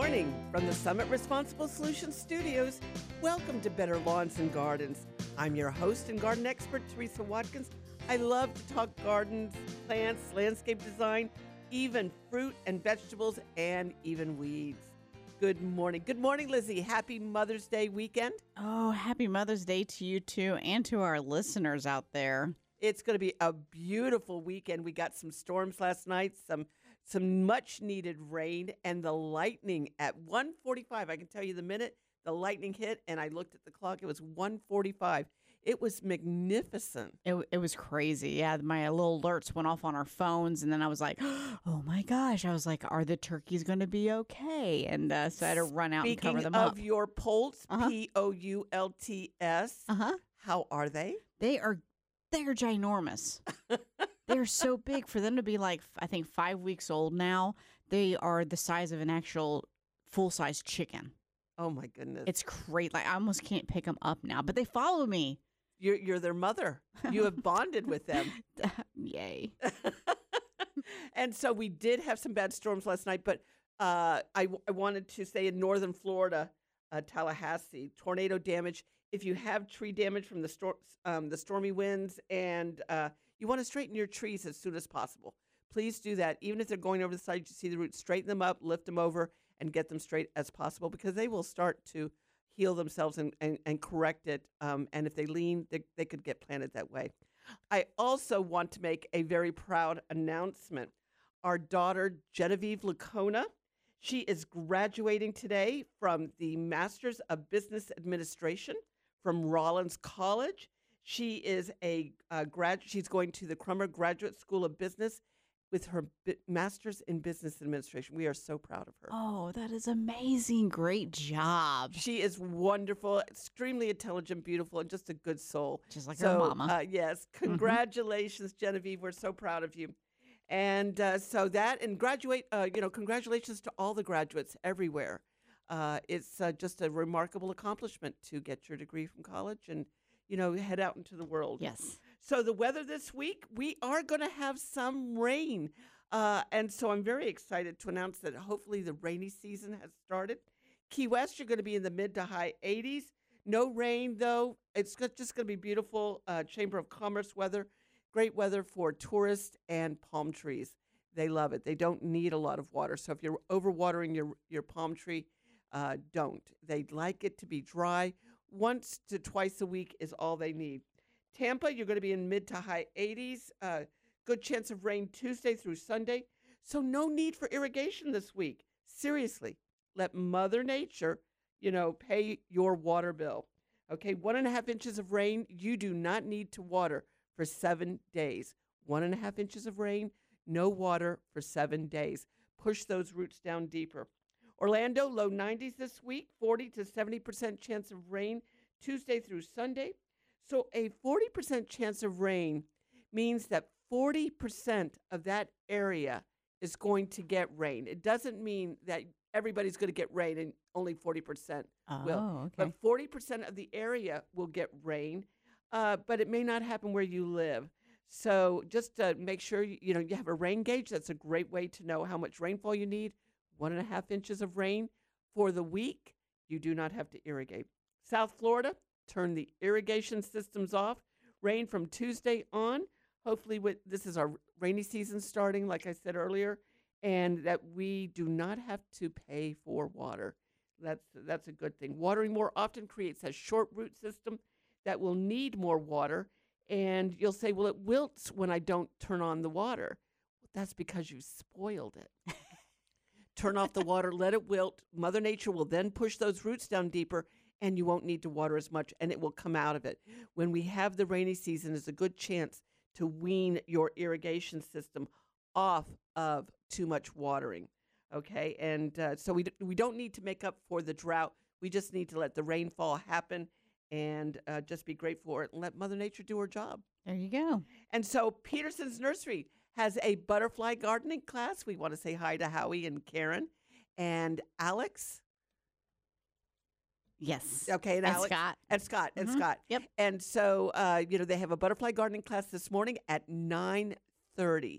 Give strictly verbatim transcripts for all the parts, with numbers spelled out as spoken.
morning from the Summit Responsible Solutions Studios. Welcome to Better Lawns and Gardens. I'm your host and garden expert, Teresa Watkins. I love to talk gardens, plants, landscape design, even fruit and vegetables, and even weeds. Good morning. Good morning, Lizzie. Happy Mother's Day weekend. Oh, happy Mother's Day to you too and to our listeners out there. It's going to be a beautiful weekend. We got some storms last night, some some much needed rain, and the lightning at one forty-five. I can tell you the minute the lightning hit and I looked at the clock, it was one forty-five. It was magnificent. It, it was crazy. Yeah, my little alerts went off on our phones, and then I was like, oh my gosh. I was like, are the turkeys going to be okay? And uh, so I had to run out Speaking and cover them of up. your poults, Uh-huh. P O U L T S, Uh-huh. how are they? They are, they're ginormous. They're so big for them to be like, I think five weeks old now. They are the size of an actual full-size chicken. Oh, my goodness. It's great. Like I almost can't pick them up now, but they follow me. You're, you're their mother. You have bonded with them. Yay. And so we did have some bad storms last night, but uh, I, w- I wanted to say in northern Florida, uh, Tallahassee, tornado damage. If you have tree damage from the, stor- um, the stormy winds and uh, you want to straighten your trees as soon as possible, please do that. Even if they're going over the side, you see the roots, straighten them up, lift them over, and get them straight as possible because they will start to heal themselves and, and, and correct it. Um, and if they lean, they, they could get planted that way. I also want to make a very proud announcement. Our daughter, Genevieve Lacona, she is graduating today from the Masters of Business Administration from Rollins College. She is a uh, grad. She's going to the Crummer Graduate School of Business with her bi- Master's in Business Administration. We are so proud of her. Oh, that is amazing. Great job. She is wonderful, extremely intelligent, beautiful, and just a good soul. Just like so, her mama. Uh, yes, congratulations, Genevieve. We're so proud of you. And uh, so that, and graduate, uh, you know, congratulations to all the graduates everywhere. Uh, it's uh, just a remarkable accomplishment to get your degree from college and, you know, head out into the world. Yes. So the weather this week, we are going to have some rain. Uh, and so I'm very excited to announce that hopefully the rainy season has started. Key West, you're going to be in the mid to high eighties. No rain, though. It's go- just going to be beautiful uh, Chamber of Commerce weather. Great weather for tourists and palm trees. They love it. They don't need a lot of water. So if you're overwatering your, your palm tree, uh, don't. They like it to be dry. Once to twice a week is all they need. Tampa, you're going to be in mid to high eighties. Uh, good chance of rain Tuesday through Sunday. So no need for irrigation this week. Seriously, let Mother Nature, you know, pay your water bill. Okay, one and a half inches of rain, you do not need to water for seven days. One and a half inches of rain, no water for seven days. Push those roots down deeper. Orlando, low nineties this week, forty to seventy percent chance of rain Tuesday through Sunday. So a forty percent chance of rain means that forty percent of that area is going to get rain. It doesn't mean that everybody's going to get rain and only forty percent will. Oh, okay. But forty percent of the area will get rain, uh, but it may not happen where you live. So just uh, make sure you, you know you have a rain gauge. That's a great way to know how much rainfall you need. One and a half inches of rain for the week. You do not have to irrigate. South Florida, turn the irrigation systems off. Rain from Tuesday on. Hopefully, with, this is our rainy season starting, like I said earlier, and that we do not have to pay for water. That's that's a good thing. Watering more often creates a short root system that will need more water. And you'll say, well, it wilts when I don't turn on the water. Well, that's because you spoiled it. Turn off the water, let it wilt. Mother Nature will then push those roots down deeper, and you won't need to water as much, and it will come out of it. When we have the rainy season, is a good chance to wean your irrigation system off of too much watering, okay? And uh, so we, d- we don't need to make up for the drought. We just need to let the rainfall happen and uh, just be grateful for it and let Mother Nature do her job. There you go. And so Peterson's Nursery has a butterfly gardening class. We want to say hi to Howie and Karen and Alex. Yes. Okay, and, And Alex. Scott. And Scott. And Mhm. Scott. Yep. And so, uh, you know, they have a butterfly gardening class this morning at nine thirty.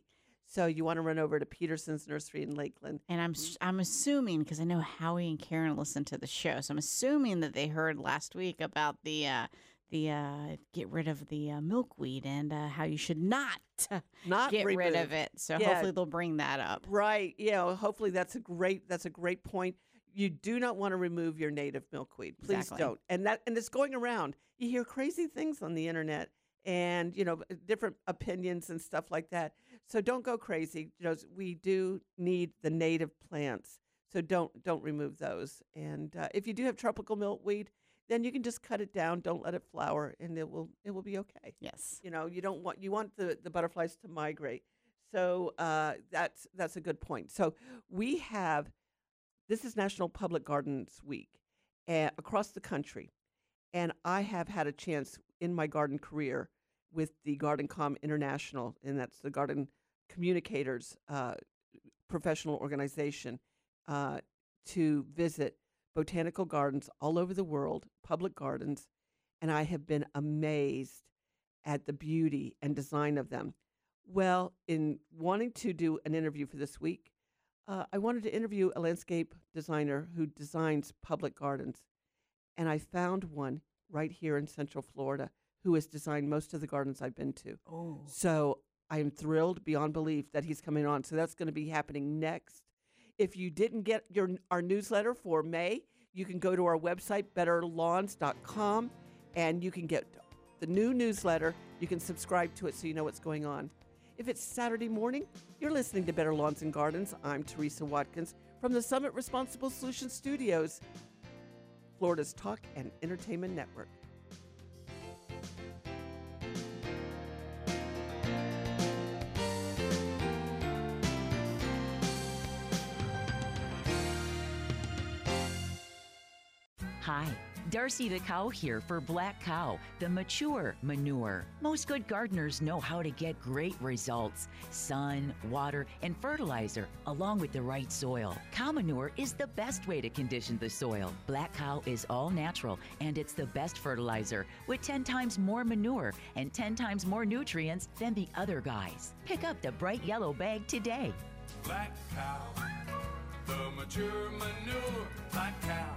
So you want to run over to Peterson's Nursery in Lakeland. And I'm s- I'm assuming, because I know Howie and Karen listen to the show, so I'm assuming that they heard last week about the uh, the uh, get rid of the uh, milkweed and uh, how you should not Not get rid remove. of it. So Yeah. hopefully they'll bring that up. Right. You know, hopefully that's a great that's a great point. You do not want to remove your native milkweed. Please Exactly. don't. And that and it's going around. You hear crazy things on the internet and, you know, different opinions and stuff like that. So don't go crazy. You know, we do need the native plants. So don't don't remove those. And uh, if you do have tropical milkweed, then you can just cut it down. Don't let it flower, and it will it will be okay. Yes. You know, you don't want you want the, the butterflies to migrate. So uh, that's that's a good point. So we have this is National Public Gardens Week uh, across the country, and I have had a chance in my garden career with the GardenCom International, and that's the Garden Communicators uh, professional organization, uh, to visit botanical gardens all over the world, public gardens, and I have been amazed at the beauty and design of them. Well, in wanting to do an interview for this week, uh, I wanted to interview a landscape designer who designs public gardens, and I found one right here in Central Florida who has designed most of the gardens I've been to. Oh. So I am thrilled beyond belief that he's coming on. So that's going to be happening next. If you didn't get your our newsletter for May, you can go to our website, better lawns dot com, and you can get the new newsletter. You can subscribe to it so you know what's going on. If it's Saturday morning, you're listening to Better Lawns and Gardens. I'm Teresa Watkins from the Summit Responsible Solutions Studios, Florida's Talk and Entertainment Network. Hi, Darcy the Cow here for Black Cow, the mature manure. Most good gardeners know how to get great results. Sun, water, and fertilizer, along with the right soil. Cow manure is the best way to condition the soil. Black Cow is all natural, and it's the best fertilizer, with ten times more manure and ten times more nutrients than the other guys. Pick up the bright yellow bag today. Black Cow, the mature manure. Black Cow.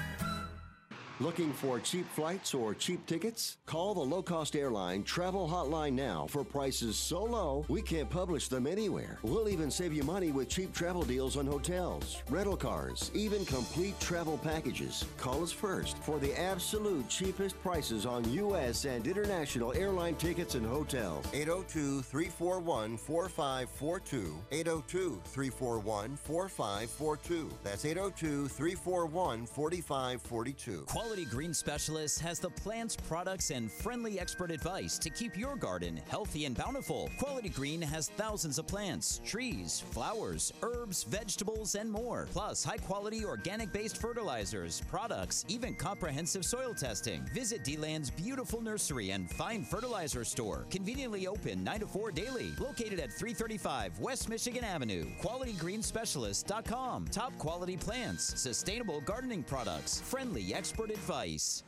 Looking for cheap flights or cheap tickets? Call the low-cost airline travel hotline now for prices so low we can't publish them anywhere. We'll even save you money with cheap travel deals on hotels, rental cars, even complete travel packages. Call us first for the absolute cheapest prices on U S and international airline tickets and hotels. eight oh two, three four one, four five four two. eight oh two, three four one, four five four two. That's eight oh two, three four one, four five four two. Quality Green Specialist has the plants, products, and friendly expert advice to keep your garden healthy and bountiful. Quality Green has thousands of plants, trees, flowers, herbs, vegetables, and more. Plus, high-quality organic-based fertilizers, products, even comprehensive soil testing. Visit D-Land's beautiful nursery and fine fertilizer store. Conveniently open nine to four daily. Located at three thirty-five West Michigan Avenue. quality green specialist dot com. Top quality plants, sustainable gardening products, friendly expert advice. Advice.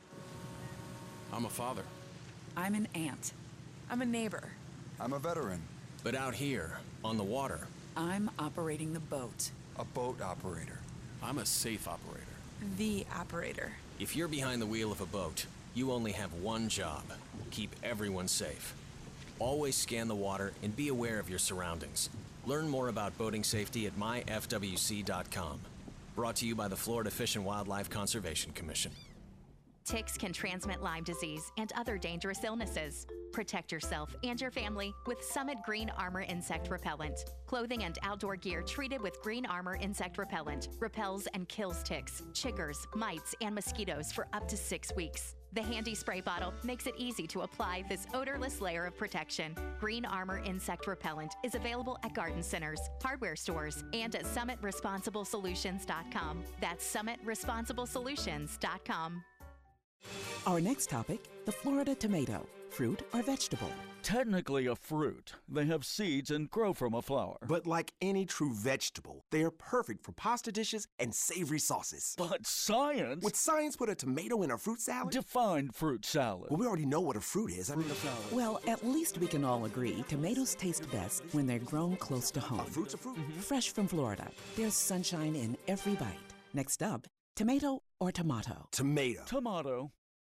I'm a father, I'm an aunt. I'm a neighbor. I'm a veteran. but out here, on the water, I'm operating the boat. A boat operator. I'm a safe operator. The operator. If you're behind the wheel of a boat, you only have one job: keep everyone safe. Always scan the water and be aware of your surroundings. Learn more about boating safety at my f w c dot com. Brought to you by the Florida Fish and Wildlife Conservation Commission. Ticks can transmit Lyme disease and other dangerous illnesses. Protect yourself and your family with Summit Green Armor Insect Repellent. Clothing and outdoor gear treated with Green Armor Insect Repellent repels and kills ticks, chiggers, mites, and mosquitoes for up to six weeks. The handy spray bottle makes it easy to apply this odorless layer of protection. Green Armor Insect Repellent is available at garden centers, hardware stores, and at summit responsible solutions dot com. That's summit responsible solutions dot com. Our next topic, the Florida tomato, fruit or vegetable. Technically a fruit. They have seeds and grow from a flower. But like any true vegetable, they are perfect for pasta dishes and savory sauces. But science... Would science put a tomato in a fruit salad? Define fruit salad. Well, we already know what a fruit is. I mean, a salad. Well, at least we can all agree tomatoes taste best when they're grown close to home. A fruit's a fruit. Mm-hmm. Fresh from Florida. There's sunshine in every bite. Next up, tomato or tomato? Tomato. Tomato.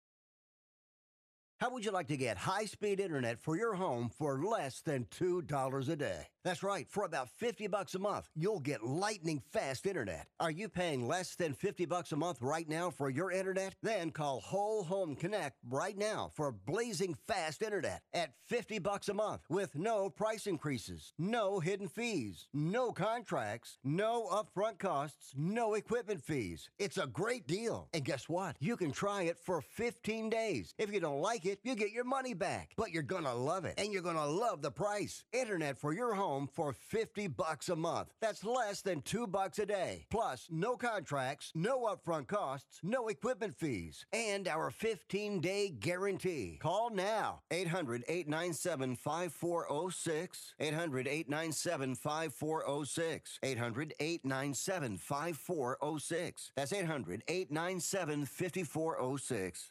How would you like to get high-speed internet for your home for less than two dollars a day? That's right. For about fifty bucks a month, you'll get lightning-fast internet. Are you paying less than fifty bucks a month right now for your internet? Then call Whole Home Connect right now for blazing fast internet at fifty bucks a month with no price increases, no hidden fees, no contracts, no upfront costs, no equipment fees. It's a great deal. And guess what? You can try it for fifteen days. If you don't like it, you get your money back. But you're gonna love it, and you're gonna love the price. Internet for your home for fifty bucks a month. That's less than two bucks a day. Plus, no contracts, no upfront costs, no equipment fees, and our fifteen-day guarantee. Call now. eight hundred, eight nine seven, five four zero six. eight hundred, eight nine seven, five four zero six. eight hundred, eight nine seven, five four zero six. That's eight hundred, eight nine seven, five four zero six.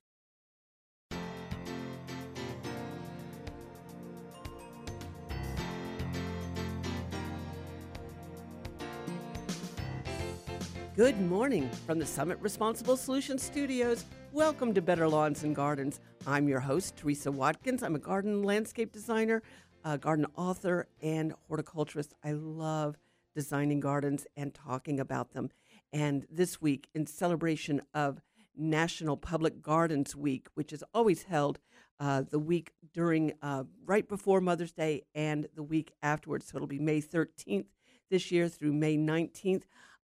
Good morning from the Summit Responsible Solutions Studios. Welcome to Better Lawns and Gardens. I'm your host, Teresa Watkins. I'm a garden and landscape designer, a garden author, and horticulturist. I love designing gardens and talking about them. And this week, in celebration of National Public Gardens Week, which is always held uh, the week during, uh, right before Mother's Day and the week afterwards. So it'll be May thirteenth this year through May nineteenth.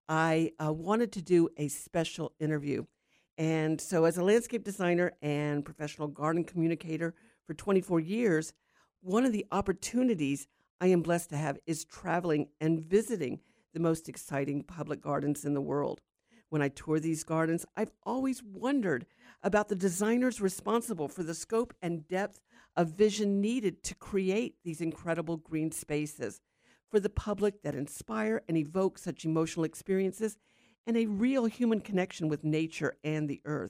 I uh, wanted to do a special interview. And so as a landscape designer and professional garden communicator for twenty-four years, one of the opportunities I am blessed to have is traveling and visiting the most exciting public gardens in the world. When I tour these gardens, I've always wondered about the designers responsible for the scope and depth of vision needed to create these incredible green spaces for the public that inspire and evoke such emotional experiences and a real human connection with nature and the earth.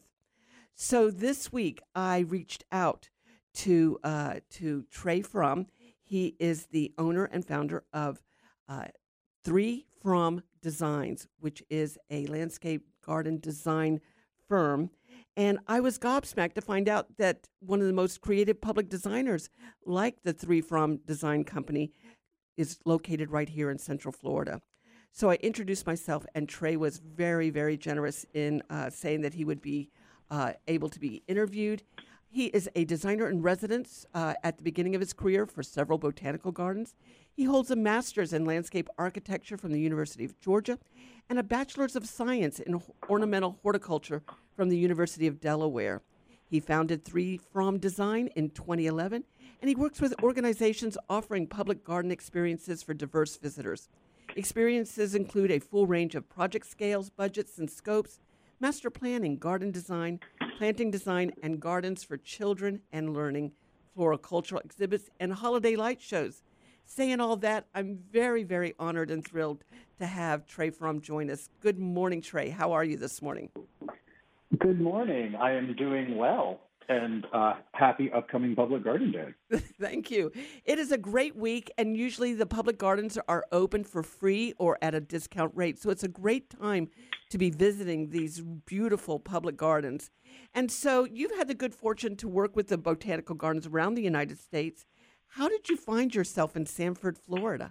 So this week, I reached out to uh, to Trey Fromm. He is the owner and founder of uh, Three Fromm Designs, which is a landscape garden design firm. And I was gobsmacked to find out that one of the most creative public designers, like the Three Fromm Design Company, is located right here in Central Florida. So I introduced myself, and Trey was very, very generous in uh, saying that he would be uh, able to be interviewed. He is a designer in residence uh, at the beginning of his career for several botanical gardens. He holds a master's in landscape architecture from the University of Georgia and a bachelor's of science in ornamental horticulture from the University of Delaware. He founded Three Fromm Design in twenty eleven, and he works with organizations offering public garden experiences for diverse visitors. Experiences include a full range of project scales, budgets, and scopes, master planning, garden design, planting design, and gardens for children and learning, floricultural exhibits, and holiday light shows. Saying all that, I'm very, very honored and thrilled to have Trey Fromm join us. Good morning, Trey. How are you this morning? Good morning. I am doing well, and uh, happy upcoming Public Garden Day. Thank you. It is a great week, and usually the public gardens are open for free or at a discount rate. So it's a great time to be visiting these beautiful public gardens. And so you've had the good fortune to work with the botanical gardens around the United States. How did you find yourself in Sanford, Florida?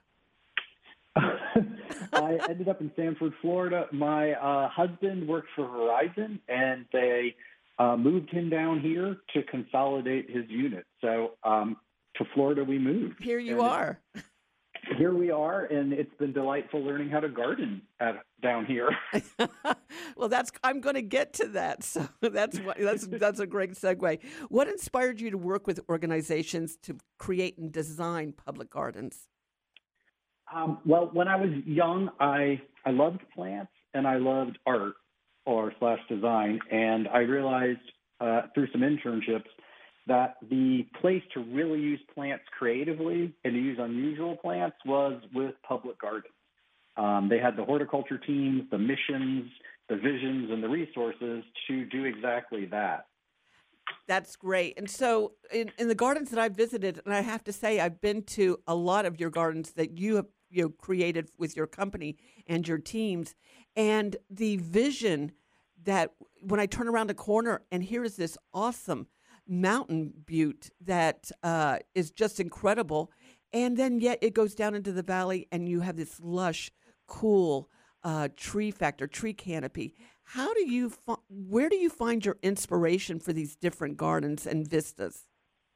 I ended up in Sanford, Florida. My uh, husband worked for Verizon, and they uh, moved him down here to consolidate his unit. So um, to Florida we moved. Here you and are. Here we are, and it's been delightful learning how to garden at, down here. Well, that's I'm going to get to that. So that's what, that's that's a great segue. What inspired you to work with organizations to create and design public gardens? Um, well, when I was young, I I loved plants and I loved art or slash design, and I realized uh, through some internships that the place to really use plants creatively and to use unusual plants was with public gardens. Um, they had the horticulture teams, the missions, the visions, and the resources to do exactly that. That's great. And so in, in the gardens that I've visited, and I have to say I've been to a lot of your gardens that you have you know, created with your company and your teams, and the vision that when I turn around a corner and here is this awesome mountain butte that uh, is just incredible, and then yet it goes down into the valley and you have this lush, cool uh, tree factor, tree canopy. How do you, fi- where do you find your inspiration for these different gardens and vistas?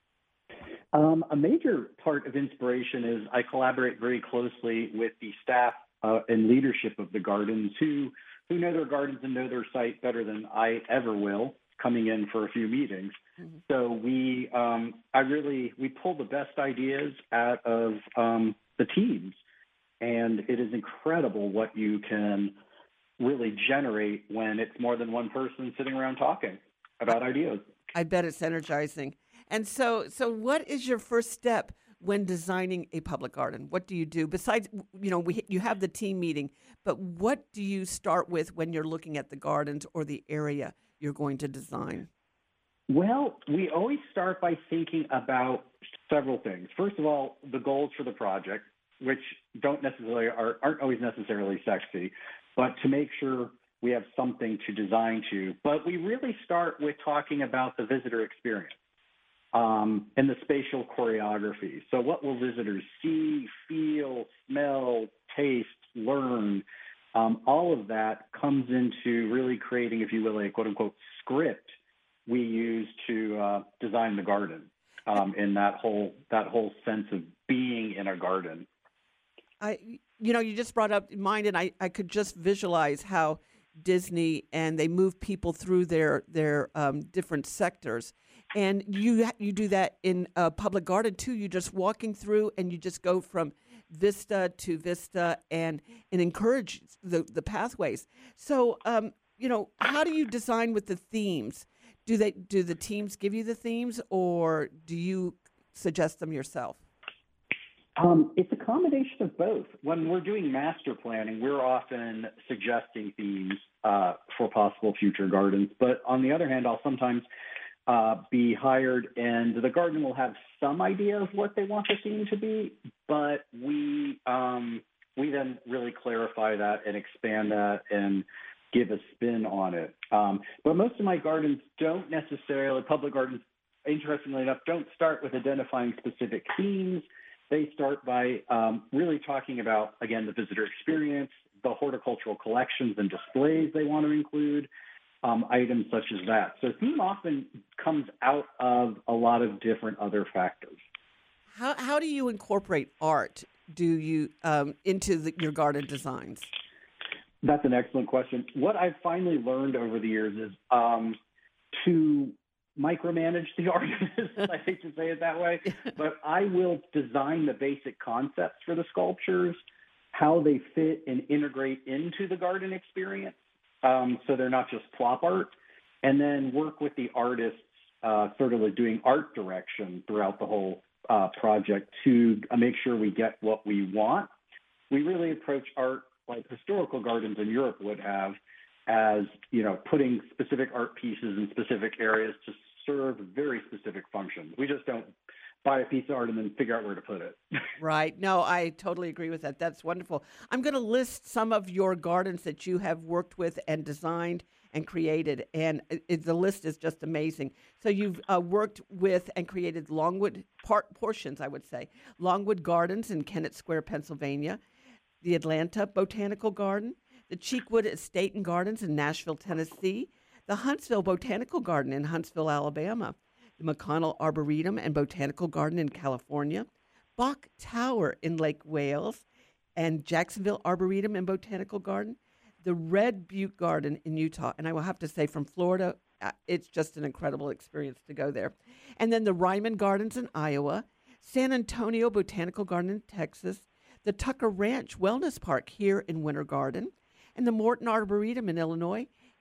Um, a major part of inspiration is I collaborate very closely with the staff uh, and leadership of the gardens who who know their gardens and know their site better than I ever will, coming in for a few meetings. Mm-hmm. So we, um, I really, we pull the best ideas out of um, the teams, and it is incredible what you can really generate when it's more than one person sitting around talking about ideas. I bet it's energizing. And so, so what is your first step when designing a public garden? What do you do besides, you know, we, you have the team meeting, but what do you start with when you're looking at the gardens or the area you're going to design? Well, we always start by thinking about several things. First of all, the goals for the project, which don't necessarily are, aren't always necessarily sexy, but to make sure we have something to design to. But we really start with talking about the visitor experience. Um, and the spatial choreography. So what will visitors see, feel, smell, taste, learn? Um, all of that comes into really creating, if you will, a quote-unquote script we use to uh, design the garden um, in that whole that whole sense of being in a garden. I, you know, you just brought up mine, and I, I could just visualize how Disney and they move people through their their um, different sectors. And you you do that in a public garden too. You're just walking through, and you just go from vista to vista, and and encourage the the pathways. So, um, you know, how do you design with the themes? Do they do the teams give you the themes, or do you suggest them yourself? Um, it's a combination of both. When we're doing master planning, we're often suggesting themes uh, for possible future gardens. But on the other hand, I'll sometimes Uh, be hired, and the garden will have some idea of what they want the theme to be, but we um, we then really clarify that and expand that and give a spin on it. Um, but most of my gardens don't necessarily, public gardens, interestingly enough, don't start with identifying specific themes. They start by um, really talking about, again, the visitor experience, the horticultural collections and displays they want to include, Um, items such as that. So theme often comes out of a lot of different other factors. How how do you incorporate art? Do you um, into the, your garden designs? That's an excellent question. What I've finally learned over the years is um, to micromanage the artist. I hate to say it that way, but I will design the basic concepts for the sculptures, how they fit and integrate into the garden experience. Um, so they're not just plop art, and then work with the artists, uh, sort of like doing art direction throughout the whole uh, project to uh, make sure we get what we want. We really approach art like historical gardens in Europe would have, as, you know, putting specific art pieces in specific areas to serve very specific functions. We just don't buy a piece of art and then figure out where to put it. Right. No, I totally agree with that. That's wonderful. I'm going to list some of your gardens that you have worked with and designed and created, and it, it, the list is just amazing. So you've uh, worked with and created Longwood part portions, I would say, Longwood Gardens in Kennett Square, Pennsylvania, the Atlanta Botanical Garden, the Cheekwood Estate and Gardens in Nashville, Tennessee, the Huntsville Botanical Garden in Huntsville, Alabama, the McConnell Arboretum and Botanical Garden in California, Bach Tower in Lake Wales, and Jacksonville Arboretum and Botanical Garden, the Red Butte Garden in Utah. And I will have to say, from Florida, uh, it's just an incredible experience to go there. And then the Ryman Gardens in Iowa, San Antonio Botanical Garden in Texas, the Tucker Ranch Wellness Park here in Winter Garden, and the Morton Arboretum in Illinois,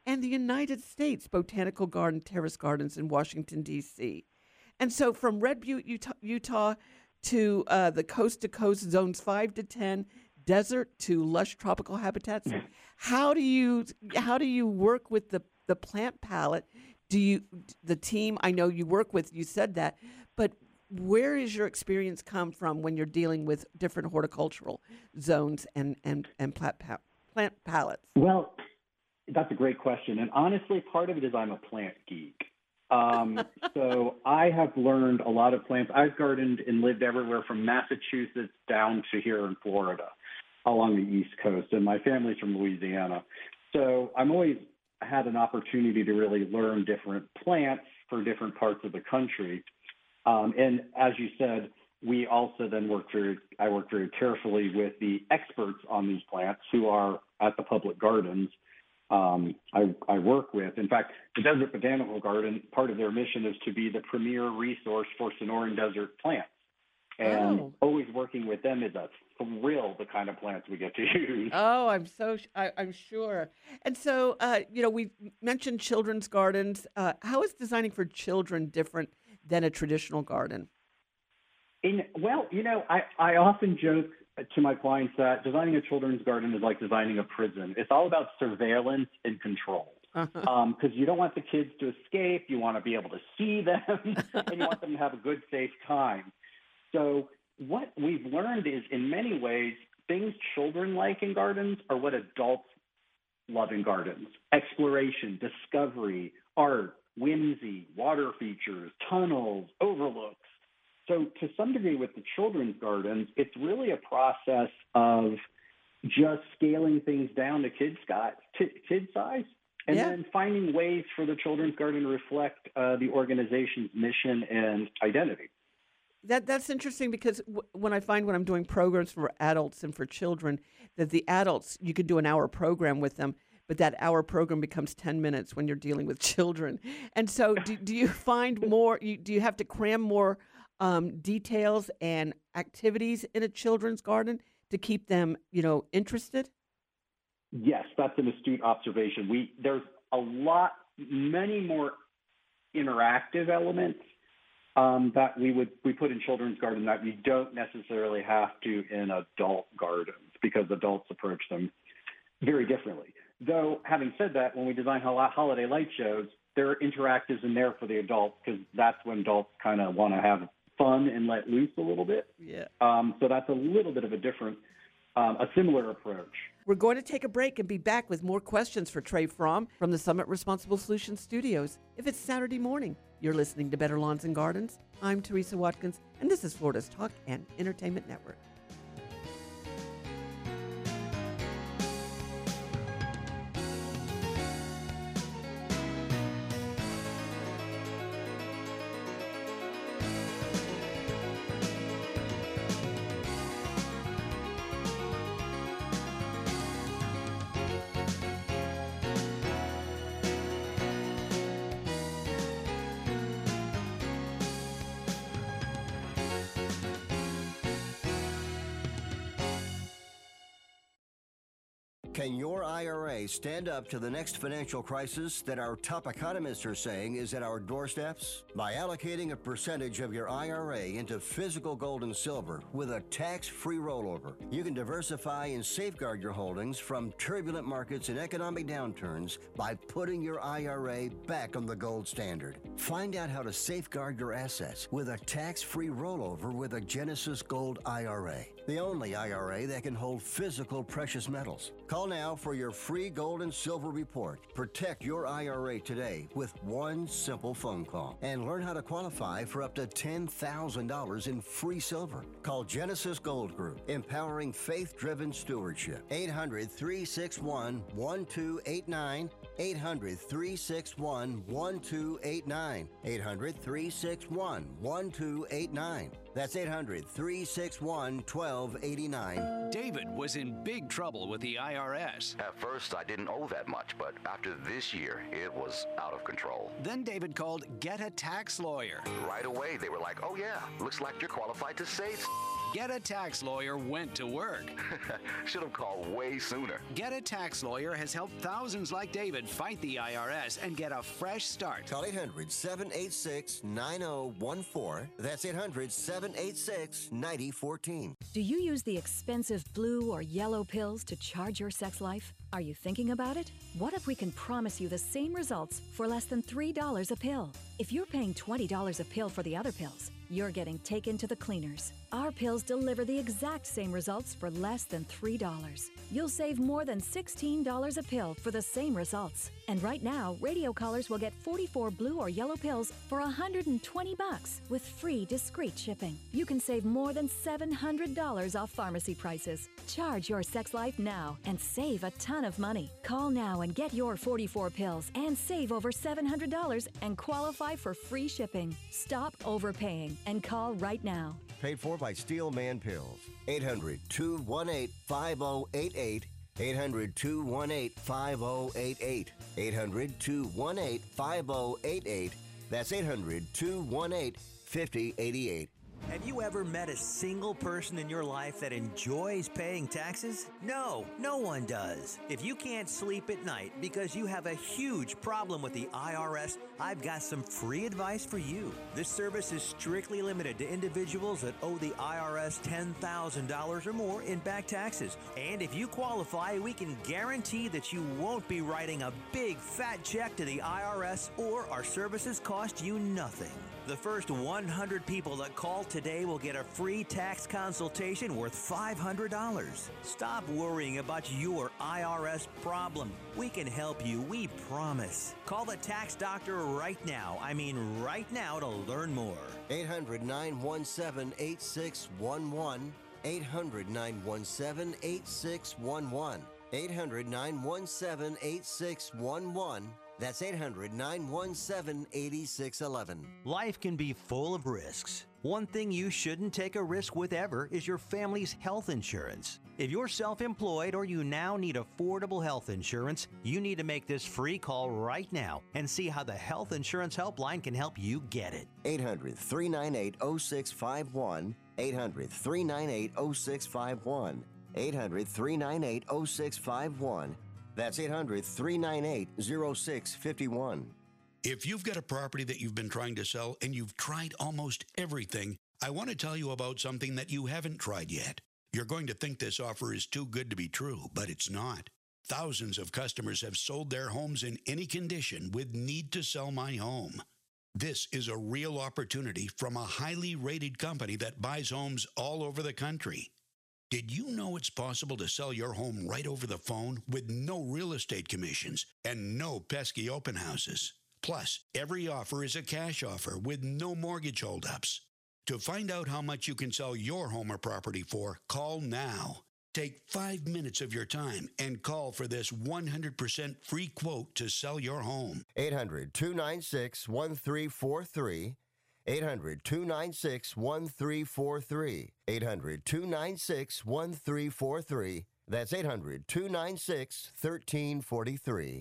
and the United States Botanical Garden Terrace Gardens in Washington, D C. And so from Red Butte, Utah, Utah to uh, the coast-to-coast zones five to ten, desert to lush tropical habitats, how do you how do you work with the, the plant palette? Do you the team I know you work with, you said that, but where is your experience come from when you're dealing with different horticultural zones and, and, and plant, pa- plant palettes? Well, that's a great question. And honestly, part of it is I'm a plant geek. Um, so I have learned a lot of plants. I've gardened and lived everywhere from Massachusetts down to here in Florida along the East Coast. And my family's from Louisiana. So I'm always had an opportunity to really learn different plants for different parts of the country. Um, and as you said, we also then work very, I work very carefully with the experts on these plants who are at the public gardens um, I, I work with. In fact, the Desert Botanical Garden, part of their mission is to be the premier resource for Sonoran Desert plants. And Oh. always working with them is a thrill, the kind of plants we get to use. Oh, I'm so sh- I, I'm sure. And so, uh, you know, we mentioned children's gardens. Uh, how is designing for children different than a traditional garden? In, well, you know, I, I often joke to my clients that designing a children's garden is like designing a prison. It's all about surveillance and control. Because um, you don't want the kids to escape. You want to be able to see them, and you want them to have a good, safe time. So what we've learned is, in many ways, things children like in gardens are what adults love in gardens. Exploration, discovery, art, whimsy, water features, tunnels, overlooks. So to some degree with the children's gardens, it's really a process of just scaling things down to kid, sky, t- kid size, and Yeah. then finding ways for the children's garden to reflect uh, the organization's mission and identity. That that's interesting because w- when I find when I'm doing programs for adults and for children, that the adults, you could do an hour program with them, but that hour program becomes ten minutes when you're dealing with children. And so do, do you find more, you, do you have to cram more um, details and activities in a children's garden to keep them, you know, interested? Yes, that's an astute observation. We there's a lot, many more interactive elements um, that we would we put in children's garden that you don't necessarily have to in adult gardens because adults approach them very differently. Though, having said that, when we design hol- holiday light shows, there are interactives in there for the adults because that's when adults kind of want to have fun and let loose a little bit. Yeah. Um, so that's a little bit of a different, um, a similar approach. We're going to take a break and be back with more questions for Trey Fromm from the Summit Responsible Solutions Studios. If it's Saturday morning, you're listening to Better Lawns and Gardens. I'm Teresa Watkins, and this is Florida's Talk and Entertainment Network. Can your I R A stand up to the next financial crisis that our top economists are saying is at our doorsteps? By allocating a percentage of your I R A into physical gold and silver with a tax-free rollover, you can diversify and safeguard your holdings from turbulent markets and economic downturns by putting your I R A back on the gold standard. Find out how to safeguard your assets with a tax-free rollover with a Genesis Gold I R A, the only I R A that can hold physical precious metals. Call now for your free gold and silver report. Protect your I R A today with one simple phone call and learn how to qualify for up to ten thousand dollars in free silver. Call Genesis Gold Group, empowering faith-driven stewardship. eight hundred, three six one, one two eight nine. eight hundred, three six one, one two eight nine. eight hundred, three six one, one two eight nine. That's eight hundred, three six one, one two eight nine. David was in big trouble with the I R S. At first, I didn't owe that much, but after this year, it was out of control. Then David called Get a Tax Lawyer. Right away, they were like, oh yeah, looks like you're qualified to save. Get a Tax Lawyer went to work. Should have called way sooner. Get a Tax Lawyer has helped thousands like David fight the I R S and get a fresh start. Call eight hundred, seven eight six, nine zero one four. That's eight hundred, seven eight six, nine zero one four. Do you use the expensive blue or yellow pills to charge your sex life? Are you thinking about it? What if we can promise you the same results for less than three dollars a pill? If you're paying twenty dollars a pill for the other pills, you're getting taken to the cleaners. Our pills deliver the exact same results for less than three dollars. You'll save more than sixteen dollars a pill for the same results. And right now, radio callers will get forty-four blue or yellow pills for one hundred twenty bucks with free discreet shipping. You can save more than seven hundred dollars off pharmacy prices. Charge your sex life now and save a ton of money. Call now and get your forty-four pills and save over seven hundred dollars and qualify for free shipping. Stop overpaying and call right now. Paid for by Steel Man Pills. eight hundred, two one eight, five zero eight eight. eight hundred, two one eight, five zero eight eight. eight hundred, two one eight, five zero eight eight. That's eight hundred, two one eight, five zero eight eight. Have you ever met a single person in your life that enjoys paying taxes? No, no one does. If you can't sleep at night because you have a huge problem with the I R S, I've got some free advice for you. This service is strictly limited to individuals that owe the I R S ten thousand dollars or more in back taxes. And if you qualify, we can guarantee that you won't be writing a big fat check to the I R S, or our services cost you nothing. The first one hundred people that call today will get a free tax consultation worth five hundred dollars. Stop worrying about your I R S problem. We can help you, we promise. Call the tax doctor right now. I mean right now to learn more. eight hundred, nine one seven, eight six one one. eight hundred, nine one seven, eight six one one. eight hundred, nine one seven, eight six one one. That's eight hundred, nine one seven, eight six one one. Life can be full of risks. One thing you shouldn't take a risk with ever is your family's health insurance. If you're self-employed or you now need affordable health insurance, you need to make this free call right now and see how the Health Insurance Helpline can help you get it. eight hundred, three nine eight, zero six five one. eight hundred, three nine eight, zero six five one. eight hundred, three nine eight, zero six five one. That's eight hundred, three nine eight, zero six five one. If you've got a property that you've been trying to sell and you've tried almost everything, I want to tell you about something that you haven't tried yet. You're going to think this offer is too good to be true, but it's not. Thousands of customers have sold their homes in any condition with Need to Sell My Home. This is a real opportunity from a highly rated company that buys homes all over the country. Did you know it's possible to sell your home right over the phone with no real estate commissions and no pesky open houses? Plus, every offer is a cash offer with no mortgage holdups. To find out how much you can sell your home or property for, call now. Take five minutes of your time and call for this one hundred percent free quote to sell your home. eight hundred, two nine six, one three four three. eight hundred, two nine six, one three four three. eight hundred, two nine six, one three four three. That's eight hundred, two nine six, one three four three.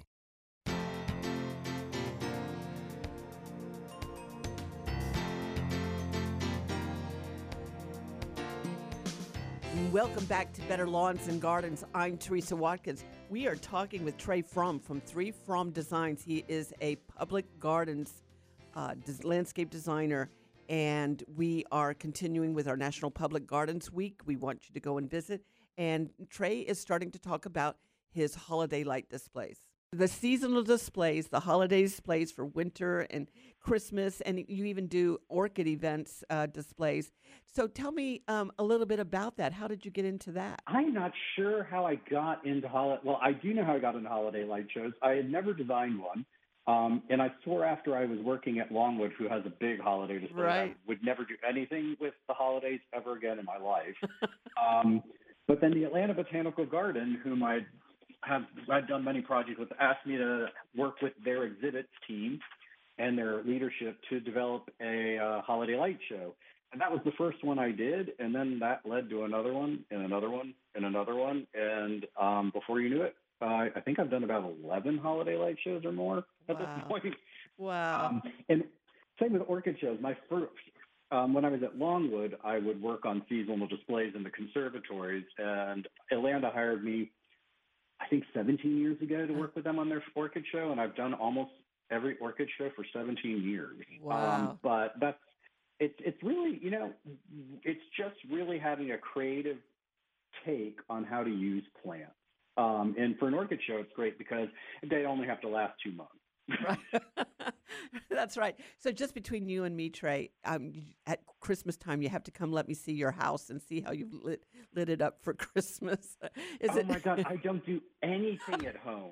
Welcome back to Better Lawns and Gardens. I'm Teresa Watkins. We are talking with Trey Fromm from Three Fromm Designs. He is a public gardens uh, des- landscape designer, and we are continuing with our National Public Gardens Week. We want you to go and visit. And Trey is starting to talk about his holiday light displays. The seasonal displays, the holiday displays for winter and Christmas, and you even do orchid events uh, displays. So tell me um, a little bit about that. How did you get into that? I'm not sure how I got into holiday. Well, I do know how I got into holiday light shows. I had never designed one. Um, and I swore after I was working at Longwood, who has a big holiday display, right. I would never do anything with the holidays ever again in my life. um, but then the Atlanta Botanical Garden, whom I have I've done many projects with, asked me to work with their exhibits team and their leadership to develop a uh, holiday light show. And that was the first one I did. And then that led to another one and another one and another one. And um, before you knew it, uh, I think I've done about eleven holiday light shows or more at Wow. this point. Wow. Um, and same with orchid shows. My first, um, when I was at Longwood, I would work on seasonal displays in the conservatories, and Atlanta hired me, I think, seventeen years ago to work with them on their orchid show, and I've done almost every orchid show for seventeen years. Wow. Um, but that's it's it's really, you know, it's just really having a creative take on how to use plants. Um, and for an orchid show, it's great because they only have to last two months. That's right. So just between you and me, Trey, um, you- at Christmas time, you have to come let me see your house and see how you've lit, lit it up for Christmas. Is Oh it? my God, I don't do anything at home.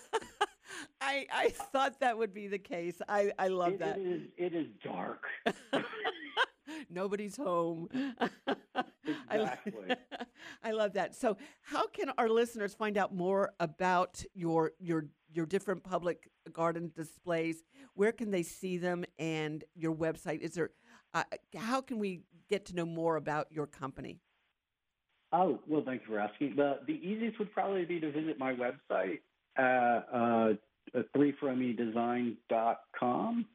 I, I thought that would be the case. I, I love It, that. it is it is dark. Nobody's home. I, lo- Exactly. I love that. So, how can our listeners find out more about your your your different public garden displays? Where can they see them? And your website? Is there? Uh, how can we get to know more about your company? Oh, well, thank you for asking. The the easiest would probably be to visit my website at uh, three from me design dot com,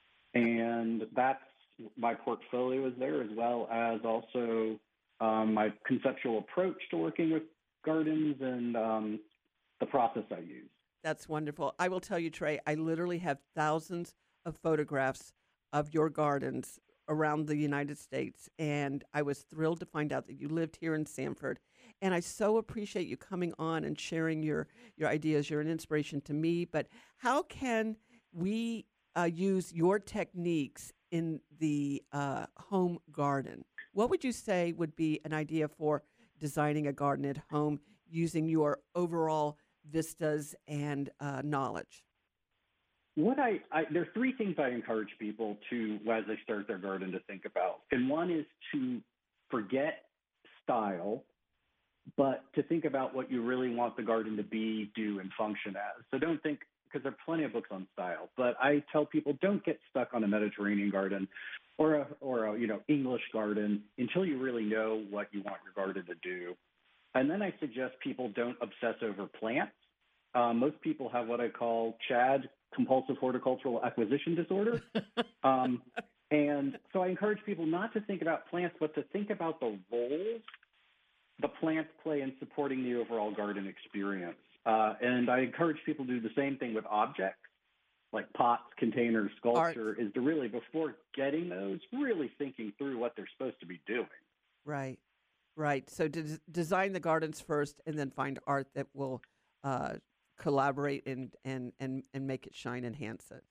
and that's my portfolio is there, as well as also um, my conceptual approach to working with gardens and um, the process I use. That's wonderful. I will tell you, Trey, I literally have thousands of photographs of your gardens around the United States, and I was thrilled to find out that you lived here in Sanford. And I so appreciate you coming on and sharing your, your ideas. You're an inspiration to me. But how can we uh, use your techniques in the uh, home garden? What would you say would be an idea for designing a garden at home using your overall vistas and uh, knowledge? What I, I there are three things I encourage people to, as they start their garden, to think about. And one is to forget style, but to think about what you really want the garden to be, do, and function as. So don't think, because there are plenty of books on style, but I tell people don't get stuck on a Mediterranean garden or a, or a, you know, English garden until you really know what you want your garden to do. And then I suggest people don't obsess over plants. Uh, most people have what I call CHAD, compulsive horticultural acquisition disorder. um, and so I encourage people not to think about plants, but to think about the roles the plants play in supporting the overall garden experience. Uh, and I encourage people to do the same thing with objects like pots, containers, sculpture, Art. Is to really, before getting those, really thinking through what they're supposed to be doing. Right, right. So to des- design the gardens first and then find art that will uh, collaborate and, and, and, and make it shine, enhance it.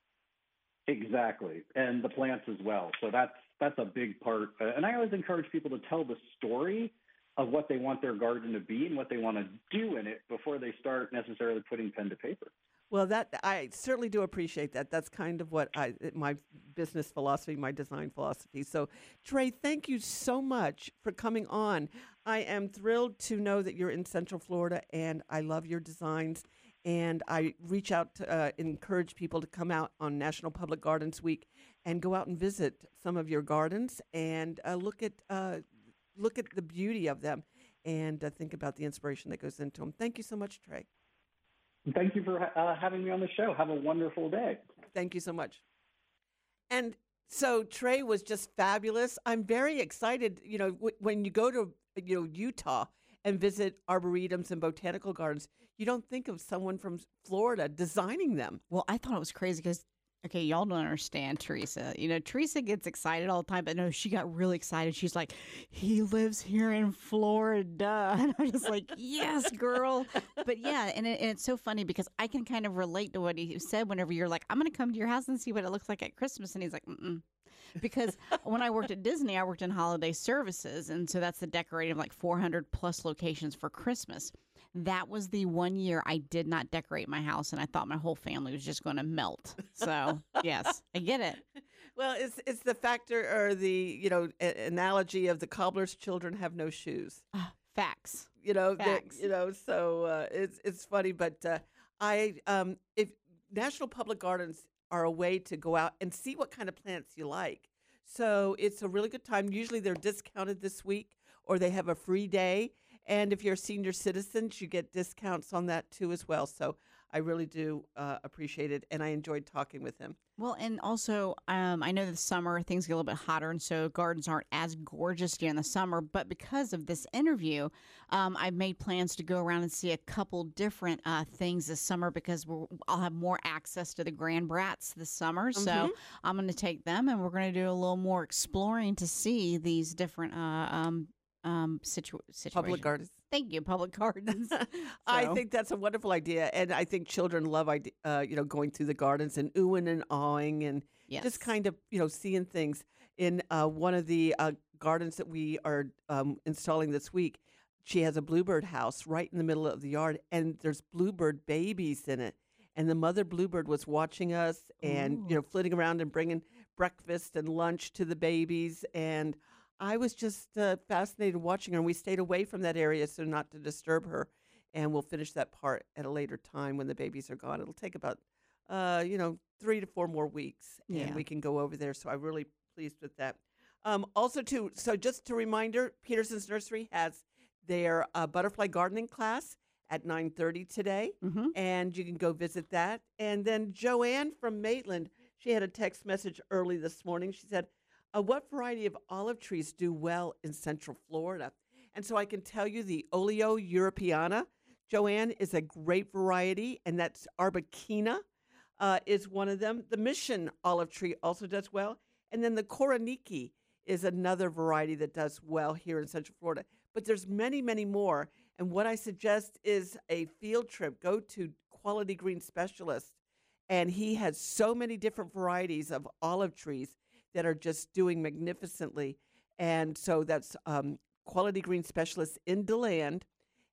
Exactly. And the plants as well. So that's, that's a big part. Uh, and I always encourage people to tell the story of what they want their garden to be and what they want to do in it before they start necessarily putting pen to paper. Well, that I certainly do appreciate that. That's kind of what I my business philosophy, my design philosophy. So, Trey, thank you so much for coming on. I am thrilled to know that you're in Central Florida, and I love your designs. And I reach out to uh, encourage people to come out on National Public Gardens Week and go out and visit some of your gardens and uh, look at uh, look at the beauty of them and uh, think about the inspiration that goes into them. Thank you so much, Trey. Thank you for uh, having me on the show. Have a wonderful day. Thank you so much. And so Trey was just fabulous. I'm very excited. You know, w- when you go to you know Utah and visit arboretums and botanical gardens, you don't think of someone from Florida designing them. Well, I thought it was crazy because, okay, y'all don't understand Teresa. You know, Teresa gets excited all the time, but no, she got really excited. She's like, he lives here in Florida. And I'm just like, yes, girl. But yeah, and, it, and it's so funny because I can kind of relate to what he said whenever you're like, I'm going to come to your house and see what it looks like at Christmas. And he's like, mm-mm. Because when I worked at Disney, I worked in holiday services. And so that's the decorating of like four hundred plus locations for Christmas. That was the one year I did not decorate my house, and I thought my whole family was just going to melt. So, yes, I get it. Well, it's it's the factor or the, you know, a- analogy of the cobbler's children have no shoes. Facts. You know, that- Facts. you know, so uh, it's it's funny, but uh, I um if National Public Gardens are a way to go out and see what kind of plants you like. So it's a really good time. Usually they're discounted this week or they have a free day. And if you're a senior citizens, you get discounts on that too as well. So I really do uh, appreciate it, and I enjoyed talking with him. Well, and also, um, I know that the summer things get a little bit hotter, and so gardens aren't as gorgeous during the summer. But because of this interview, um, I've made plans to go around and see a couple different uh, things this summer because we're, I'll have more access to the Grand Brats this summer. Mhm. So I'm going to take them, and we're going to do a little more exploring to see these different uh, um, um, situ- situations. Public gardens. Thank you, public gardens. I So- think that's a wonderful idea, and I think children love, ide- uh, you know, going through the gardens and oohing and awing and Yes. just kind of, you know, seeing things. In uh, one of the uh, gardens that we are um, installing this week, she has a bluebird house right in the middle of the yard, and there's bluebird babies in it. And the mother bluebird was watching us, and you know, flitting around and bringing breakfast and lunch to the babies, and I was just uh, fascinated watching her, and we stayed away from that area so not to disturb her. And we'll finish that part at a later time when the babies are gone. It'll take about, uh, you know, three to four more weeks, and Yeah. we can go over there. So I'm really pleased with that. Um, also, too, so just a reminder, Peterson's Nursery has their uh, butterfly gardening class at nine thirty today, Mm-hmm. and you can go visit that. And then Joanne from Maitland, she had a text message early this morning. She said, Uh, what variety of olive trees do well in Central Florida? And so I can tell you the Oleo Europeana, Joanne, is a great variety, and that's Arbequina uh, is one of them. The Mission olive tree also does well. And then the Koroniki is another variety that does well here in Central Florida. But there's many, many more. And what I suggest is a field trip. Go to Quality Green Specialist, and he has so many different varieties of olive trees that are just doing magnificently. And so that's um, Quality Green Specialist in DeLand,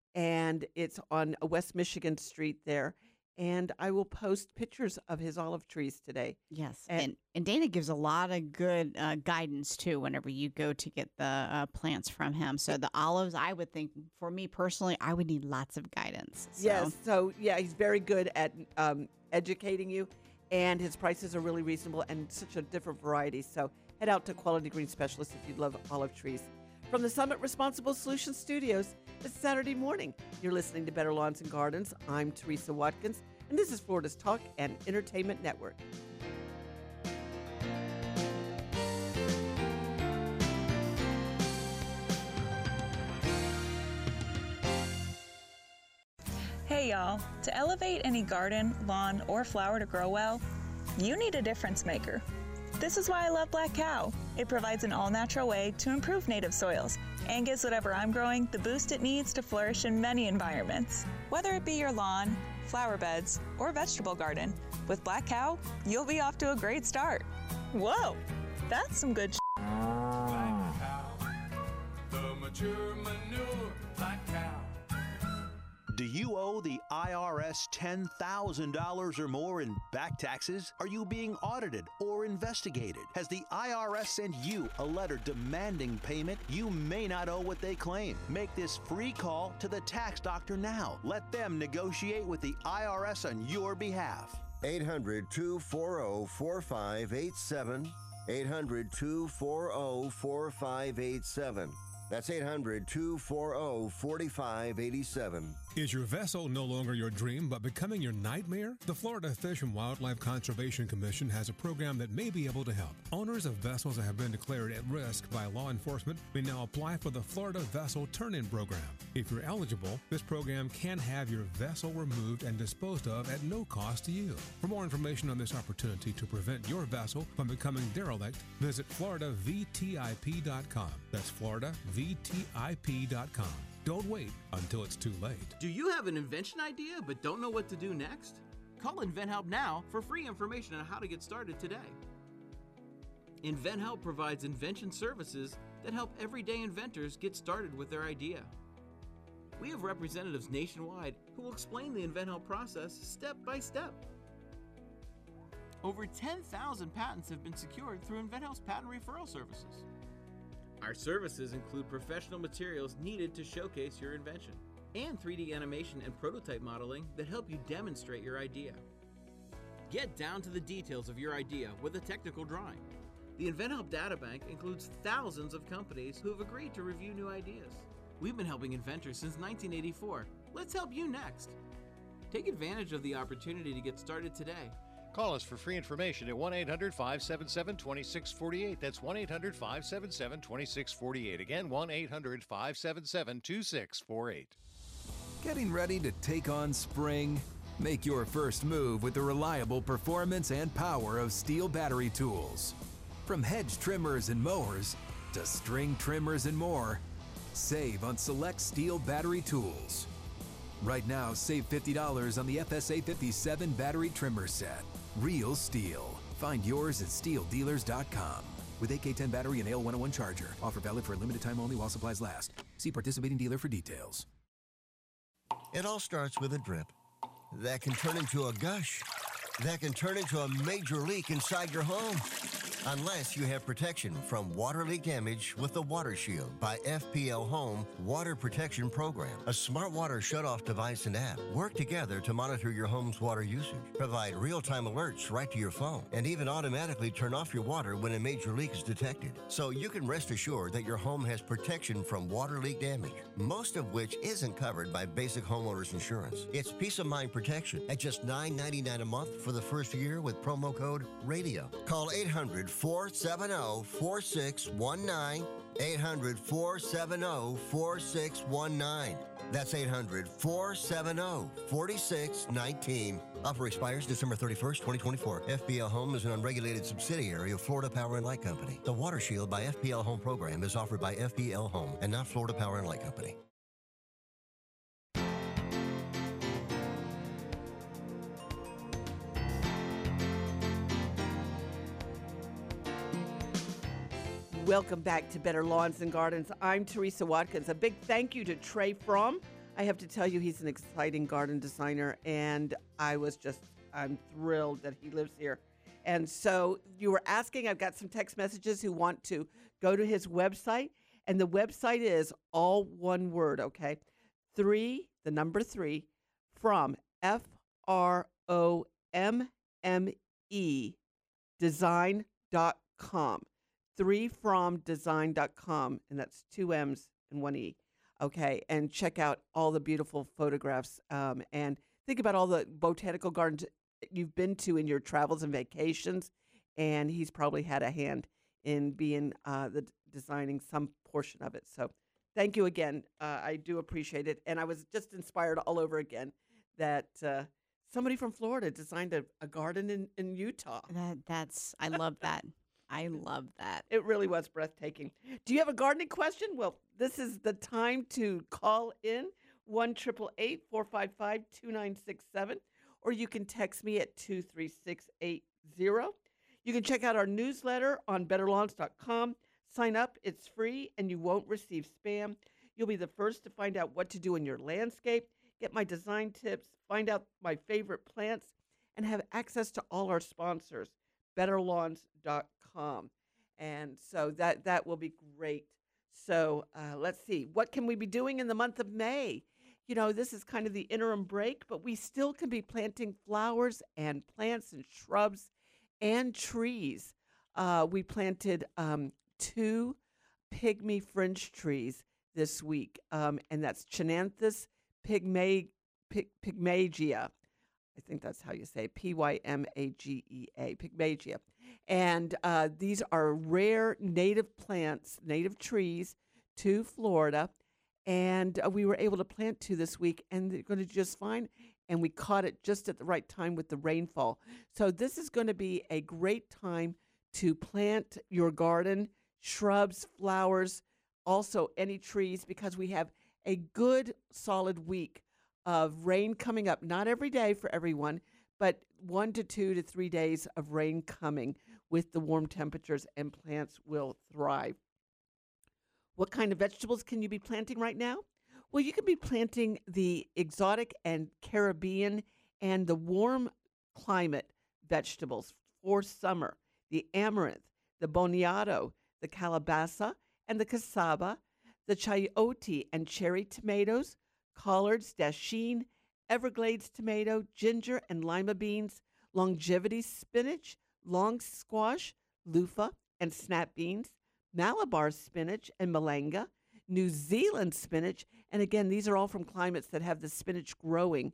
and it's on West Michigan Street there. And I will post pictures of his olive trees today. Yes, And- and, and Dana gives a lot of good uh, guidance too whenever you go to get the uh, plants from him. So the olives, I would think, for me personally, I would need lots of guidance. So. Yes, so yeah, he's very good at um, educating you, and his prices are really reasonable and such a different variety. So head out to Quality Green Specialist if you love olive trees. From the Summit Responsible Solutions Studios, it's Saturday morning. You're listening to Better Lawns and Gardens. I'm Teresa Watkins, and this is Florida's Talk and Entertainment Network. Hey y'all, to elevate any garden, lawn, or flower to grow well, you need a difference maker. This is why I love Black Cow. It provides an all-natural way to improve native soils and gives whatever I'm growing the boost it needs to flourish in many environments. Whether it be your lawn, flower beds, or vegetable garden, with Black Cow, you'll be off to a great start. Whoa, that's some good sh**. Black cow, the mature manure, black cow. Do you owe the I R S ten thousand dollars or more in back taxes? Are you being audited or investigated? Has the I R S sent you a letter demanding payment? You may not owe what they claim. Make this free call to the tax doctor now. Let them negotiate with the I R S on your behalf. eight hundred, two four zero, four five eight seven. eight hundred, two four zero, four five eight seven. That's eight hundred, two four zero, four five eight seven. Is your vessel no longer your dream but becoming your nightmare? The Florida Fish and Wildlife Conservation Commission has a program that may be able to help. Owners of vessels that have been declared at risk by law enforcement may now apply for the Florida Vessel Turn-In Program. If you're eligible, this program can have your vessel removed and disposed of at no cost to you. For more information on this opportunity to prevent your vessel from becoming derelict, visit Florida V T I P dot com. That's Florida V T I P dot com. Don't wait until it's too late. Do you have an invention idea but don't know what to do next? Call InventHelp now for free information on how to get started today. InventHelp provides invention services that help everyday inventors get started with their idea. We have representatives nationwide who will explain the InventHelp process step by step. Over ten thousand patents have been secured through InventHelp's patent referral services. Our services include professional materials needed to showcase your invention, and three D animation and prototype modeling that help you demonstrate your idea. Get down to the details of your idea with a technical drawing. The InventHelp Databank includes thousands of companies who have agreed to review new ideas. We've been helping inventors since nineteen eighty-four. Let's help you next. Take advantage of the opportunity to get started today. Call us for free information at one eight hundred five seven seven two six four eight. That's one eight hundred five seven seven two six four eight. Again, one eight hundred five seven seven two six four eight. Getting ready to take on spring? Make your first move with the reliable performance and power of Steel battery tools. From hedge trimmers and mowers to string trimmers and more, save on select Steel battery tools. Right now, save fifty dollars on the F S A fifty-seven battery trimmer set. Real Steel. Find yours at steel dealers dot com. With A K ten battery and A L one oh one charger. Offer valid for a limited time only while supplies last. See participating dealer for details. It all starts with a drip that can turn into a gush, that can turn into a major leak inside your home. Unless you have protection from water leak damage with the Water Shield by F P L Home Water Protection Program. A smart water shutoff device and app work together to monitor your home's water usage, provide real-time alerts right to your phone, and even automatically turn off your water when a major leak is detected. So you can rest assured that your home has protection from water leak damage, most of which isn't covered by basic homeowners insurance. It's peace of mind protection at just nine ninety-nine a month for the first year with promo code RADIO. Call eight hundred four seven zero four six one nine, eight hundred four seven zero four six one nine. That's eight hundred four seven zero four six one nine. Offer expires December thirty-first, twenty twenty-four. F P L Home is an unregulated subsidiary of Florida Power and Light Company. The Water Shield by F P L Home program is offered by F P L Home and not Florida Power and Light Company. Welcome back to Better Lawns and Gardens. I'm Teresa Watkins. A big thank you to Trey Fromm. I have to tell you, he's an exciting garden designer, and I was just, I'm thrilled that he lives here. And so you were asking, I've got some text messages who want to go to his website, and the website is all one word, okay? Three, the number three, from F R O M M E, design dot com. three from design dot com, and that's two M's and one E. Okay, and check out all the beautiful photographs, um, and think about all the botanical gardens you've been to in your travels and vacations, and he's probably had a hand in being uh, the designing some portion of it. So thank you again. Uh, I do appreciate it, and I was just inspired all over again that uh, somebody from Florida designed a, a garden in, in Utah. That, that's, I love that. I love that. It really was breathtaking. Do you have a gardening question? Well, this is the time to call in one eight eight eight, four five five, two nine six seven, or you can text me at two three six eight zero. You can check out our newsletter on better lawns dot com. Sign up. It's free, and you won't receive spam. You'll be the first to find out what to do in your landscape, get my design tips, find out my favorite plants, and have access to all our sponsors, better lawns dot com. And so that, that will be great. So uh, let's see. What can we be doing in the month of May? You know, this is kind of the interim break, but we still can be planting flowers and plants and shrubs and trees. Uh, we planted um, two pygmy fringe trees this week, um, and that's Chinanthus pygma- py- pygmagia. I think that's how you say it, P Y M A G E A, pygmagia. And uh, these are rare native plants, native trees to Florida. And uh, we were able to plant two this week, and they're going to do just fine. And we caught it just at the right time with the rainfall. So this is going to be a great time to plant your garden, shrubs, flowers, also any trees, because we have a good solid week of rain coming up. Not every day for everyone, but one to two to three days of rain coming with the warm temperatures, and plants will thrive. What kind of vegetables can you be planting right now? Well, you can be planting the exotic and Caribbean and the warm climate vegetables for summer, the amaranth, the boniato, the calabaza, and the cassava, the chayote and cherry tomatoes, collards, dasheen, Everglades tomato, ginger and lima beans, longevity spinach, long squash, loofah, and snap beans, Malabar spinach and malanga, New Zealand spinach, and again, these are all from climates that have the spinach growing,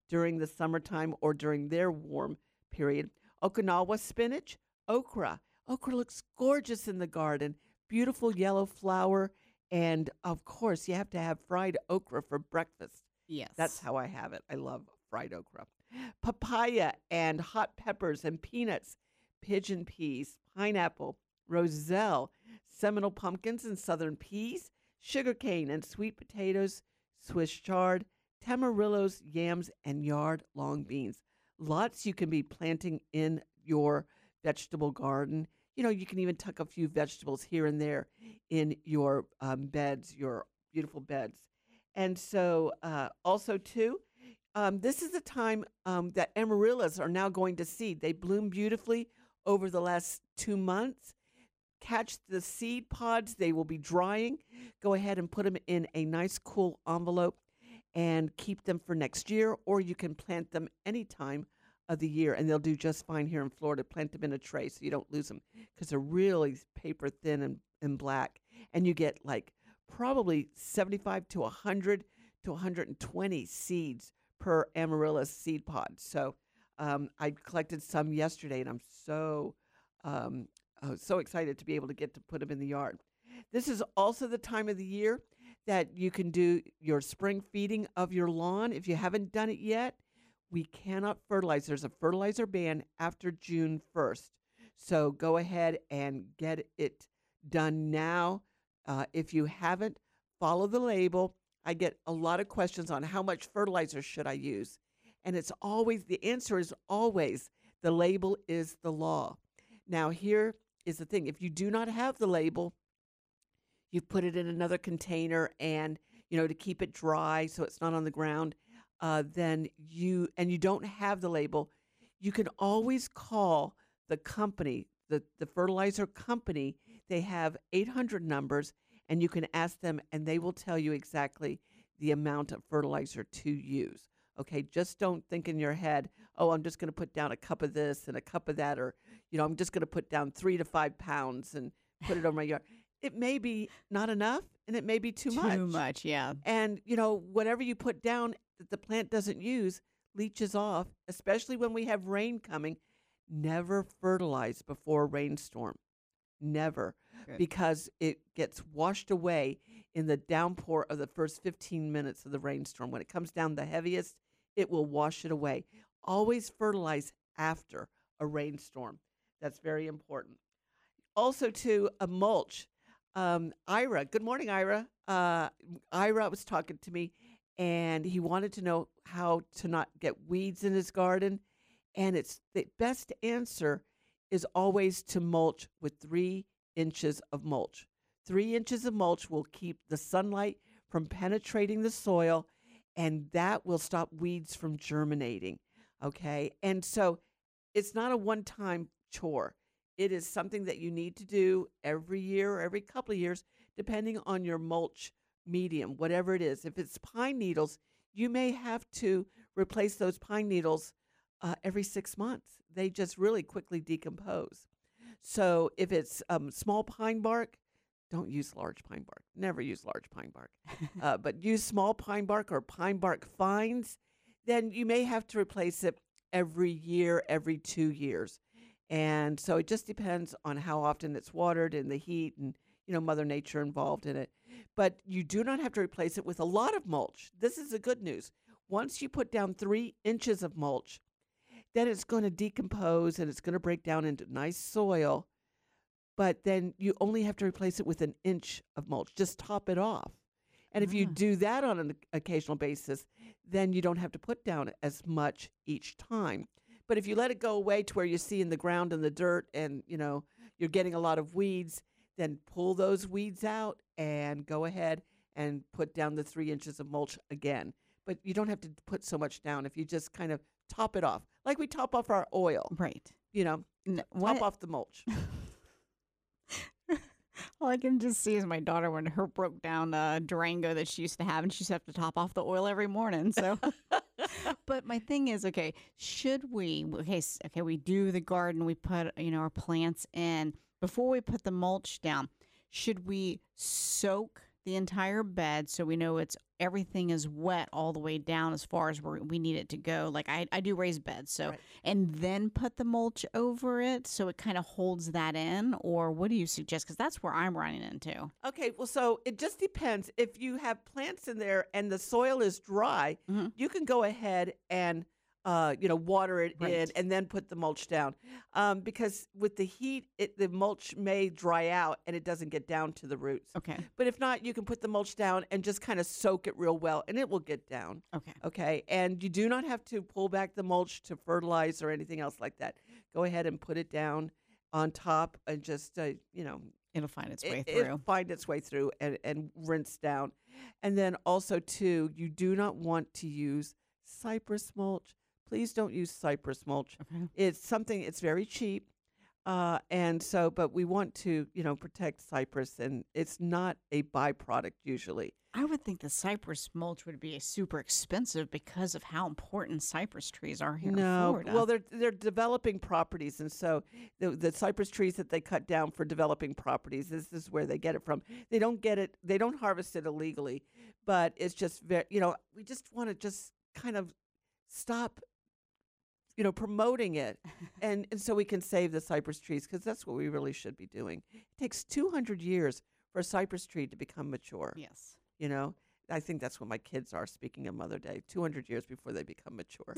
during the summertime or during their warm period. Okinawa spinach, okra. Okra looks gorgeous in the garden. Beautiful yellow flower. And, of course, you have to have fried okra for breakfast. Yes. That's how I have it. I love fried okra. Papaya and hot peppers and peanuts, pigeon peas, pineapple, roselle, Seminole pumpkins and southern peas, sugarcane and sweet potatoes, Swiss chard, tamarillos, yams, and yard long beans. Lots you can be planting in your vegetable garden. You know, you can even tuck a few vegetables here and there in your um, beds, your beautiful beds. And so uh, also, too, um, this is the time um, that amaryllis are now going to seed. They bloom beautifully over the last two months. Catch the seed pods. They will be drying. Go ahead and put them in a nice, cool envelope and keep them for next year, or you can plant them any time of the year, and they'll do just fine here in Florida. Plant them in a tray so you don't lose them because they're really paper thin and, and black. And you get like probably seventy-five to one hundred to one hundred twenty seeds per amaryllis seed pod. So um, I collected some yesterday, and I'm so um, uh, so excited to be able to get to put them in the yard. This is also the time of the year that you can do your spring feeding of your lawn. If you haven't done it yet, we cannot fertilize. There's a fertilizer ban after June first. So go ahead and get it done now. Uh, if you haven't, follow the label. I get a lot of questions on how much fertilizer should I use. And it's always, the answer is always, the label is the law. Now, here is the thing. If you do not have the label, you put it in another container and, you know, to keep it dry so it's not on the ground. Uh, then you, and you don't have the label, you can always call the company, the, the fertilizer company. They have eight hundred numbers, and you can ask them, and they will tell you exactly the amount of fertilizer to use. Okay, just don't think in your head, oh, I'm just going to put down a cup of this and a cup of that, or, you know, I'm just going to put down three to five pounds and put it over my yard. It may be not enough, and it may be too, Too much. Too much, yeah. And, you know, whatever you put down that the plant doesn't use leaches off, especially when we have rain coming. Never fertilize before a rainstorm. Never. Good. Because it gets washed away in the downpour of the first fifteen minutes of the rainstorm. When it comes down the heaviest, it will wash it away. Always fertilize after a rainstorm. That's very important. Also, to a mulch. Um, Ira, good morning, Ira. Uh, Ira was talking to me, and he wanted to know how to not get weeds in his garden. And it's the best answer is always to mulch with three inches of mulch. Three inches of mulch will keep the sunlight from penetrating the soil, and that will stop weeds from germinating. Okay, and so it's not a one-time chore. It is something that you need to do every year or every couple of years, depending on your mulch medium, whatever it is. If it's pine needles, you may have to replace those pine needles uh, every six months. They just really quickly decompose. So if it's um, small pine bark, don't use large pine bark. Never use large pine bark. uh, but use small pine bark or pine bark fines. Then you may have to replace it every year, every two years. And so it just depends on how often it's watered and the heat and, you know, Mother Nature involved in it. But you do not have to replace it with a lot of mulch. This is the good news. Once you put down three inches of mulch, then it's going to decompose and it's going to break down into nice soil. But then you only have to replace it with an inch of mulch. Just top it off. And if you do that on an occasional basis, then you don't have to put down as much each time. But if you let it go away to where you see in the ground and the dirt and, you know, you're getting a lot of weeds, then pull those weeds out and go ahead and put down the three inches of mulch again. But you don't have to put so much down if you just kind of top it off, like we top off our oil. Right. You know, N- top what- off the mulch. All I can just see is my daughter when her broke down uh, Durango that she used to have, and she used to have to top off the oil every morning. So, but my thing is, okay, should we? Okay, s- okay, we do the garden, we put you know our plants in before we put the mulch down. Should we soak the entire bed so we know it's everything is wet all the way down as far as where we need it to go. Like I, I do raised beds, so Right. and then put the mulch over it so it kind of holds that in, or what do you suggest? Because that's where I'm running into. Okay, well, so it just depends. If you have plants in there and the soil is dry, Mm-hmm. you can go ahead and uh, you know water it Right. in and then put the mulch down. Um, because with the heat, it, the mulch may dry out and it doesn't get down to the roots. Okay. But if not, you can put the mulch down and just kind of soak it real well, and it will get down. Okay. Okay, and you do not have to pull back the mulch to fertilize or anything else like that. Go ahead and put it down on top and just uh, you know It'll find its way it, through. It'll find its way through and, and rinse down. And then also, too, you do not want to use cypress mulch. Please don't use cypress mulch. Okay. It's something, it's very cheap. Uh, and so, but we want to, you know, protect cypress, and it's not a byproduct usually. I would think the cypress mulch would be super expensive because of how important cypress trees are here in No, Florida. well, they're they're developing properties, and so the the cypress trees that they cut down for developing properties, this is where they get it from. They don't get it, they don't harvest it illegally, but it's just very, you know, we just want to just kind of stop, you know, promoting it, and and so we can save the cypress trees, because that's what we really should be doing. It takes two hundred years for a cypress tree to become mature. Yes. You know, I think that's what my kids are, speaking of Mother Day, two hundred years before they become mature.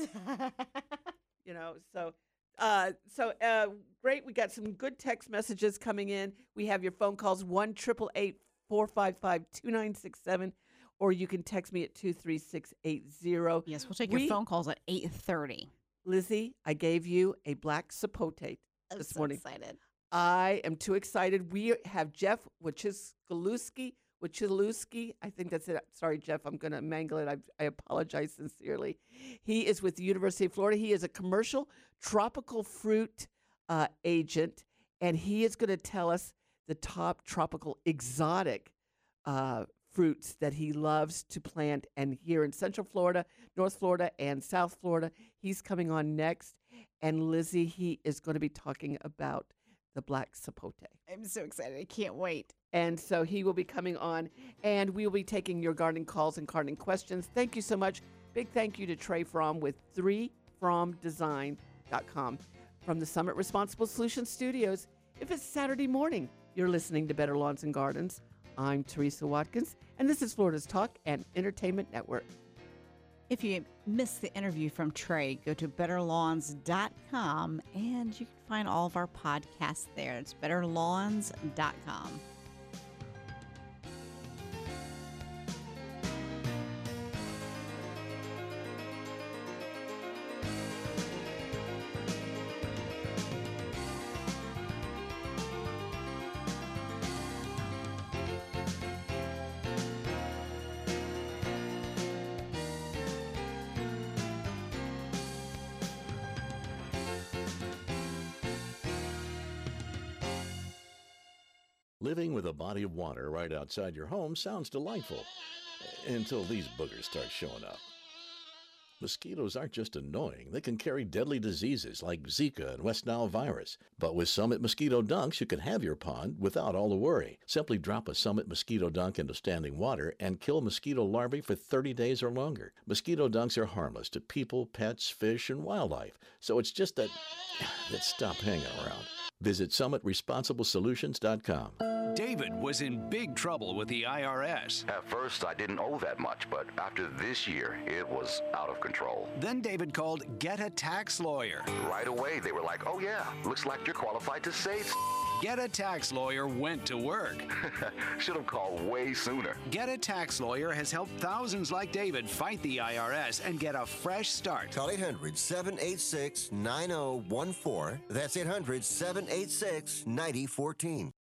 You know, so uh, so uh, great. We got some good text messages coming in. We have your phone calls, one eight eight eight, four five five, two nine six seven, or you can text me at two three six eight zero. Yes, we'll take We- your phone calls at eight thirty. Lizzie, I gave you a black sapote I'm this so morning. excited. I am too excited. We have Jeff Wachowski. Wachowski, I think that's it. Sorry, Jeff, I'm going to mangle it. I, I apologize sincerely. He is with the University of Florida. He is a commercial tropical fruit uh, agent, and he is going to tell us the top tropical exotic uh, fruits that he loves to plant. And here in Central Florida, North Florida, and South Florida, he's coming on next. And Lizzie, he is going to be talking about the black sapote. I'm so excited. I can't wait. And so he will be coming on, and we will be taking your gardening calls and gardening questions. Thank you so much. Big thank you to Trey Fromm with three from design dot com. From the Summit Responsible Solutions Studios, if it's Saturday morning, you're listening to Better Lawns and Gardens. I'm Teresa Watkins, and this is Florida's Talk and Entertainment Network. If you missed the interview from Trey, go to better lawns dot com and you can find all of our podcasts there. It's better lawns dot com. Living with a body of water right outside your home sounds delightful, until these boogers start showing up. Mosquitoes aren't just annoying, they can carry deadly diseases like Zika and West Nile virus. But with Summit Mosquito Dunks, you can have your pond without all the worry. Simply drop a Summit Mosquito Dunk into standing water and kill mosquito larvae for thirty days or longer. Mosquito dunks are harmless to people, pets, fish, and wildlife, so it's just that, that stop hanging around. Visit summit responsible solutions dot com. David was in big trouble with the I R S. At first, I didn't owe that much, but after this year, it was out of control. Then David called Get a Tax Lawyer. Right away, they were like, oh yeah, looks like you're qualified to save. Get a Tax Lawyer went to work. Should have called way sooner. Get a Tax Lawyer has helped thousands like David fight the I R S and get a fresh start. Call eight hundred, seven eight six, nine zero one four. That's eight hundred, seven eight six, nine zero one four.